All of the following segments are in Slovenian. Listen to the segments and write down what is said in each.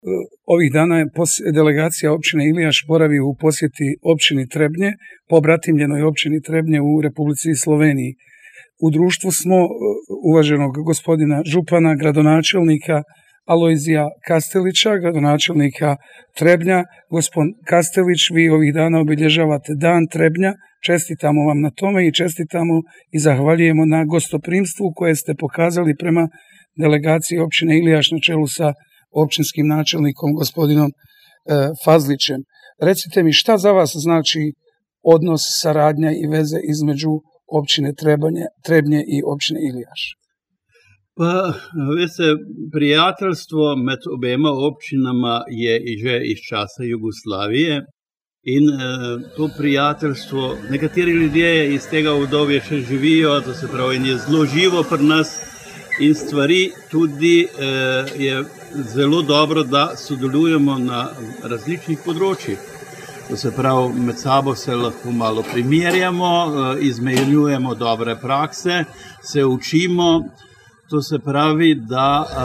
ovih dana je delegacija općine Ilijaš boravi u posjeti općini Trebnje, pobratimljenoj općini Trebnje u Republici Sloveniji. U društvu smo uvaženog gospodina župana, gradonačelnika Alojzija Kastelića, gradonačelnika Trebnja. Gospodin Kastelić, vi ovih dana obilježavate Dan Trebnja. Čestitamo vam na tome i čestitamo i zahvaljujemo na gostoprimstvu koje ste pokazali prema delegaciji općine Ilijaš na čelu sa općinskim načelnikom gospodinom Fazlićem. Recite mi, šta za vas znači odnos, saradnja i veze između općine Trebnje i općine Ilijaš? Pa, veste, prijateljstvo med obema občinama je že iz časa Jugoslavije in to prijateljstvo, nekateri ljudje iz tega obdobja še živijo, to se pravi, in je zelo živo pri nas in stvari tudi je zelo dobro, da sodelujemo na različnih področjih. To se pravi, med sabo se lahko malo primerjamo, izmenjujemo dobre prakse, se učimo. To se pravi, da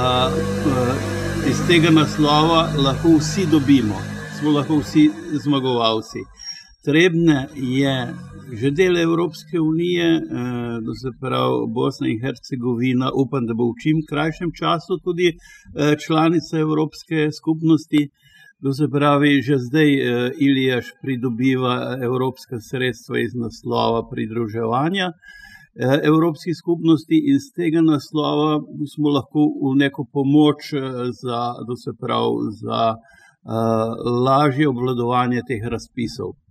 iz tega naslova lahko vsi dobimo, smo lahko vsi zmagovalci. Trebnje je že del Evropske unije, to se pravi Bosna in Hercegovina, upam, da bo v čim krajšem času tudi članica Evropske skupnosti. To se pravi, že zdaj Ilijaš pridobiva evropska sredstva iz naslova pridruževanja Evropski skupnosti in z tega naslova smo lahko v neko pomoč za lažje obvladovanje teh razpisov.